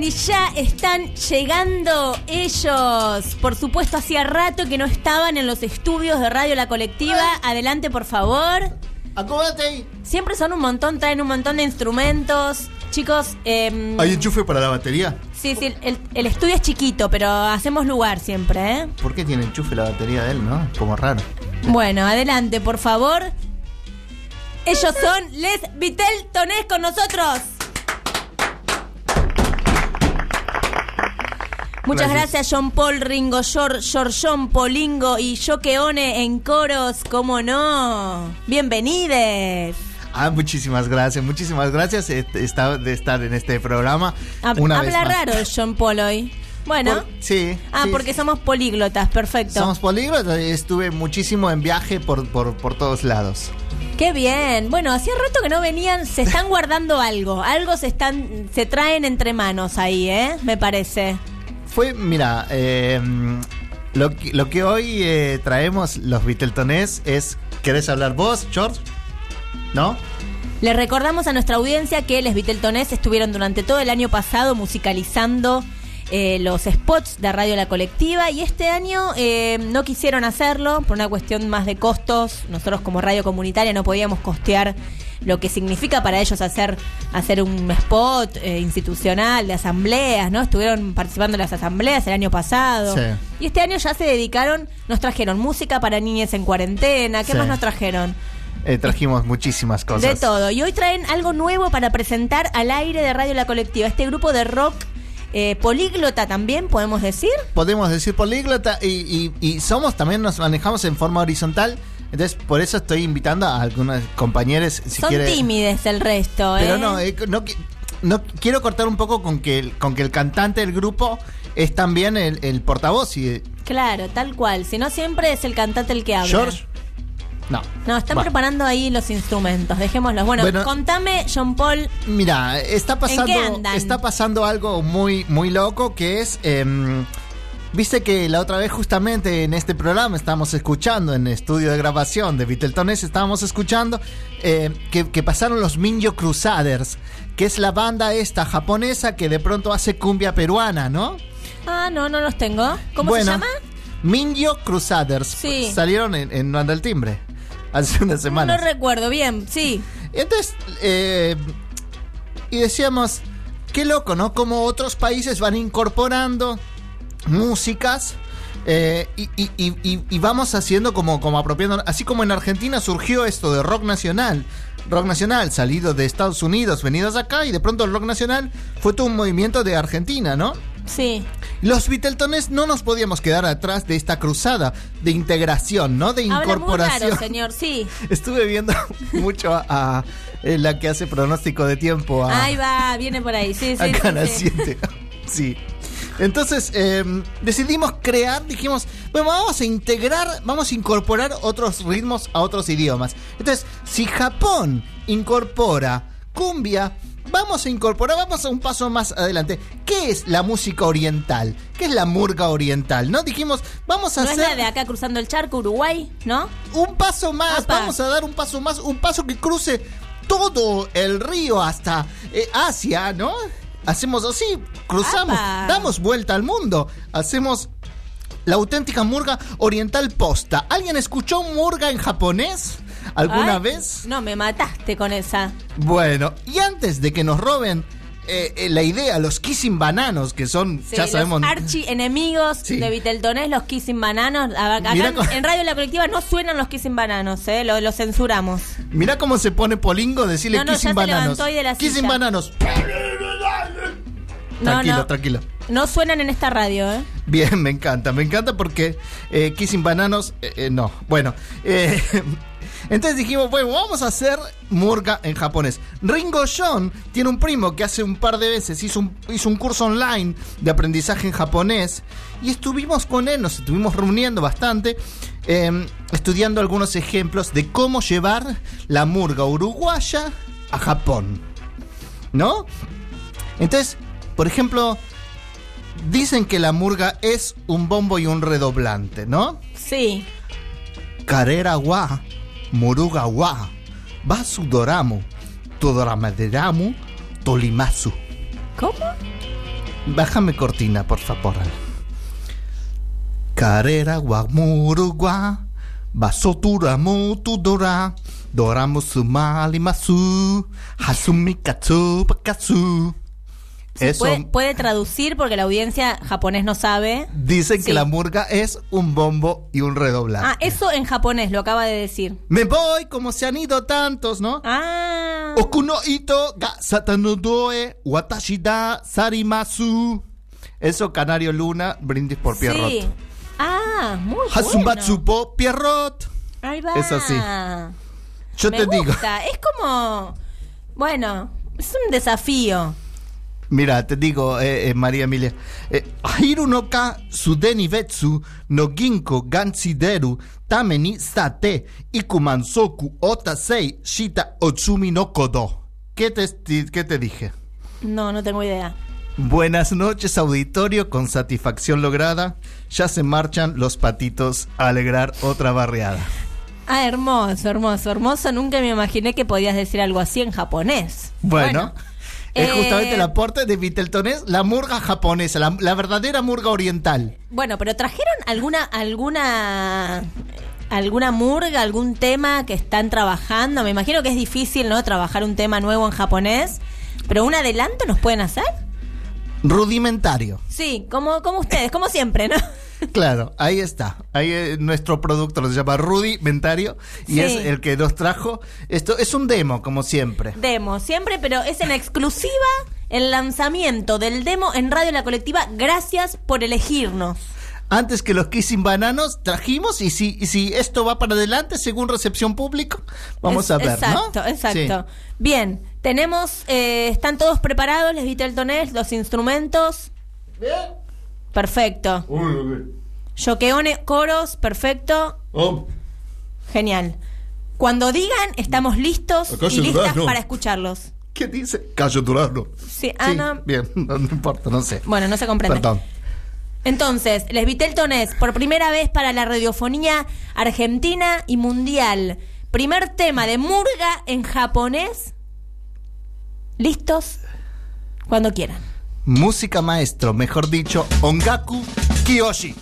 y ya están llegando ellos. Por supuesto, hacía rato que no estaban en los estudios de Radio La Colectiva. Adelante, por favor. Acomódate ahí. Siempre son un montón, traen un montón de instrumentos. Chicos, ¿hay enchufe para la batería? Sí, el estudio es chiquito, pero hacemos lugar siempre, ¿eh? ¿Por qué tiene enchufe la batería de él, no? Como raro. Bueno, adelante, por favor. Ellos son Les Viteltones con nosotros. Muchas gracias John Paul, Ringo, John Polingo y Yokeone en coros, ¿cómo no? Bienvenides. Muchísimas gracias de estar en este programa. Habla raro John Paul hoy. Bueno. Sí. Porque somos políglotas, perfecto. Somos políglotas y estuve muchísimo en viaje por todos lados. ¡Qué bien! Bueno, hacía rato que no venían, se están guardando algo se traen entre manos ahí, me parece. Mira, lo que hoy traemos los Viteltones es, ¿querés hablar vos, George? ¿No? Le recordamos a nuestra audiencia que Les Viteltones estuvieron durante todo el año pasado musicalizando los spots de Radio La Colectiva y este año no quisieron hacerlo por una cuestión más de costos. Nosotros como radio comunitaria no podíamos costear lo que significa para ellos hacer un spot institucional de asambleas, ¿no? Estuvieron participando en las asambleas el año pasado. Sí. Y este año ya se dedicaron, nos trajeron música para niñas en cuarentena. ¿Qué más nos trajeron? Trajimos muchísimas cosas. De todo. Y hoy traen algo nuevo para presentar al aire de Radio La Colectiva. Este grupo de rock políglota también, ¿podemos decir? Podemos decir políglota y somos también, nos manejamos en forma horizontal. Entonces, por eso estoy invitando a algunos compañeros. Son tímides el resto, Pero no quiero cortar un poco con que el cantante del grupo es también el portavoz. Claro, tal cual. Si no, siempre es el cantante el que habla. ¿George? No, están preparando ahí los instrumentos. Dejémoslos. Bueno, contame, John Paul. Mira, está pasando algo muy, muy loco que es... Viste que la otra vez justamente en este programa estábamos escuchando, en el estudio de grabación de Viteltones, estábamos escuchando que pasaron los Minjo Crusaders, que es la banda esta japonesa que de pronto hace cumbia peruana, ¿no? No los tengo. ¿Cómo se llama? Minjo Crusaders. Sí. Salieron en Banda del Timbre hace unas semanas. No recuerdo bien, sí. Entonces, y decíamos, qué loco, ¿no? Como otros países van incorporando músicas y vamos haciendo como apropiando, así como en Argentina surgió esto de rock nacional salido de Estados Unidos, venidos acá, y de pronto el rock nacional fue todo un movimiento de Argentina, ¿no? Sí. Los Viteltones no nos podíamos quedar atrás de esta cruzada de integración, ¿no? De incorporación. Habla muy raro, señor, sí. Estuve viendo mucho a la que hace pronóstico de tiempo. Ahí va, viene por ahí, sí. Acá en la 7. Sí. Entonces decidimos dijimos, bueno, vamos a incorporar otros ritmos a otros idiomas. Entonces, si Japón incorpora cumbia, vamos a un paso más adelante. ¿Qué es la música oriental? ¿Qué es la murga oriental? ¿No? Dijimos, vamos a hacer... ¿No es la de acá cruzando el charco, Uruguay? ¿No? Un paso más, vamos a dar un paso más, un paso que cruce todo el río hasta Asia, ¿no? Hacemos así, cruzamos, damos vuelta al mundo, hacemos la auténtica murga oriental posta. ¿Alguien escuchó murga en japonés alguna vez? No, me mataste con esa. Bueno, y antes de que nos roben la idea, los Kissing Bananos, que son, ya sabemos... los archienemigos de Viteltones, los Kissing Bananos. Acá en Radio La Colectiva no suenan los Kissing Bananos, lo censuramos. Mirá cómo se pone Polingo decirle Kissing Bananos. Se levantó hoy de la Kissing silla. Bananos. Tranquilo. No suenan en esta radio, Bien, me encanta porque Kissing Bananos, no. Bueno, entonces dijimos, bueno, vamos a hacer murga en japonés. Ringo John tiene un primo que hace un par de veces hizo un curso online de aprendizaje en japonés y estuvimos con él, nos estuvimos reuniendo bastante, estudiando algunos ejemplos de cómo llevar la murga uruguaya a Japón, ¿no? Entonces, por ejemplo, dicen que la murga es un bombo y un redoblante, ¿no? Sí. Karera wa, muruga wa, basudoramu, todoramaderamu, tolimasu. ¿Cómo? Bájame cortina, por favor. Carrera guamurugua, basotura mutudora, doramusu malimasu, hasumi katsu pakatsu. Sí, Eso puede traducir porque la audiencia japonés no sabe. dicen Sí. que la murga es un bombo y un redoblante. Ah, eso en japonés lo acaba de decir. Me voy como se han ido tantos, ¿no? Ah. Okuno ito ga satano doe watashi da sarimasu. Eso, Canario Luna, brindis por Pierrot. Sí. Ah, muy Hasumbatsu bueno. po Pierrot. Ahí va. Eso sí. Yo Me te digo. gusta. Es como, bueno, es un desafío. Mira, te digo, María Emilia. Hiru no ka sudeni betsu no ginko gansideru tameni sate ikumansoku otasei shita otsumi no kodo. ¿Qué te dije? No tengo idea. Buenas noches, auditorio, con satisfacción lograda. Ya se marchan los patitos a alegrar otra barriada. Ah, hermoso, hermoso, hermoso. Nunca me imaginé que podías decir algo así en japonés. Bueno. Es justamente el aporte de Viteltonés, la murga japonesa, la verdadera murga oriental. Bueno, pero ¿trajeron alguna murga, algún tema que están trabajando? Me imagino que es difícil, ¿no? Trabajar un tema nuevo en japonés. Pero un adelanto nos pueden hacer. Rudimentario. Sí, como ustedes, como siempre, ¿no? Claro, ahí está. Ahí nuestro productor se llama Rudimentario y Sí. es el que nos trajo. Esto es un demo, como siempre. Demo, siempre, pero es en exclusiva el lanzamiento del demo en Radio La Colectiva. Gracias por elegirnos. Antes que los Kissing Bananos trajimos y si esto va para adelante según recepción público, vamos a ver, exacto, ¿no? Exacto. Bien, tenemos, están todos preparados, les Viteltonés, los instrumentos. Bien. Perfecto. Yokeone, coros, perfecto. Genial. Cuando digan, estamos listos Acá y se listas Durazno. para escucharlos. ¿Qué dice? Cayo Durazno. Sí, Sí, no. bien, no importa, no sé. Bueno, no se comprende. Perdón. Entonces, Les Viteltonés, por primera vez para la radiofonía argentina y mundial. Primer tema de murga en japonés. ¿Listos? Cuando quieran. Música maestro, mejor dicho, Ongaku Kiyoshi.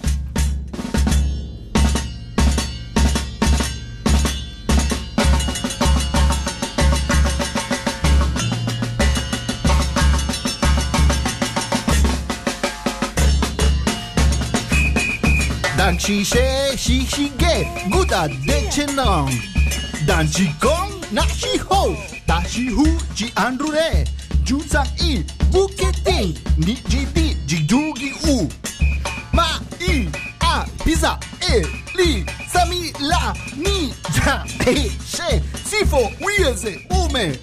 Danchi she shishige guda de chenong. Danchi kong nashi ho tashi hu ji anrure. Jusan i buketing ni jiti jijugi u. Ma i a pizza e li sami la ni ja e she sifo wiese ume.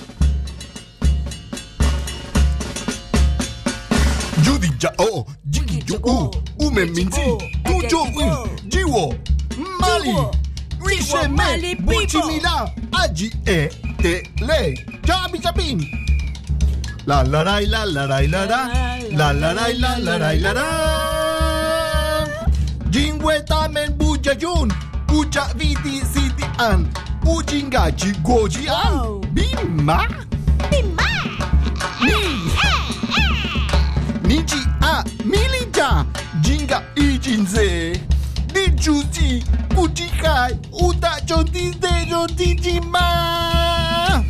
Judi ja o jigi ju u ume minzi tujo u jiwo mali wishe me buchimila aji e te le jabi japin. La la la la la la la la la la la la la la la la. Jingwe tamen bujayun uja viti siti an ujinga jigoji an bima Nichi a milija jinga ijinze Nichuji kujikai uta jonti de jonti jima.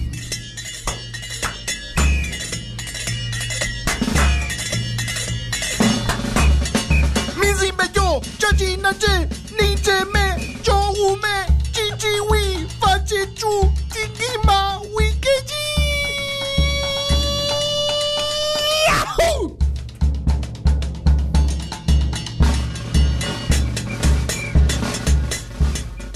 Mizimbe yo chachi nache